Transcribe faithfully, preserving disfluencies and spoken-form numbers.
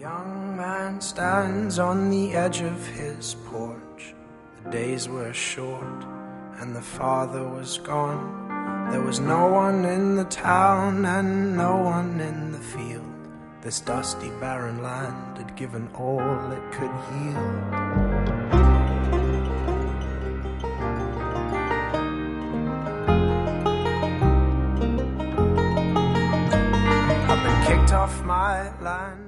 young man stands on the edge of his porch. The days were short and the father was gone. There was no one in the town and no one in the field. This dusty barren land had given all it could yield. I've been kicked off my land.